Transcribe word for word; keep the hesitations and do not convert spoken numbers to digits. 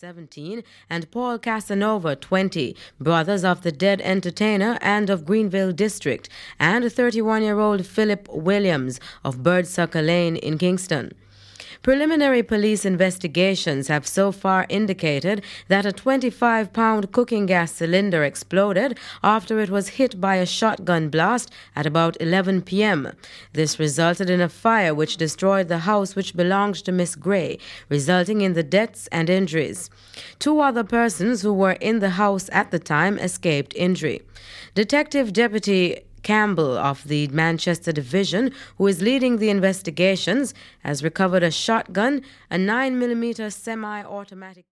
seventeen, and Paul Casanova, twenty, brothers of the dead entertainer and of Greenville District, and thirty-one-year-old Philip Williams of Birdsucker Lane in Kingston. Preliminary police investigations have so far indicated that a twenty-five pound cooking gas cylinder exploded after it was hit by a shotgun blast at about eleven p m This resulted in a fire which destroyed the house which belonged to Miss Gray, resulting in the deaths and injuries. Two other persons who were in the house at the time escaped injury. Detective Deputy Campbell of the Manchester Division, who is leading the investigations, has recovered a shotgun, a nine millimeter semi-automatic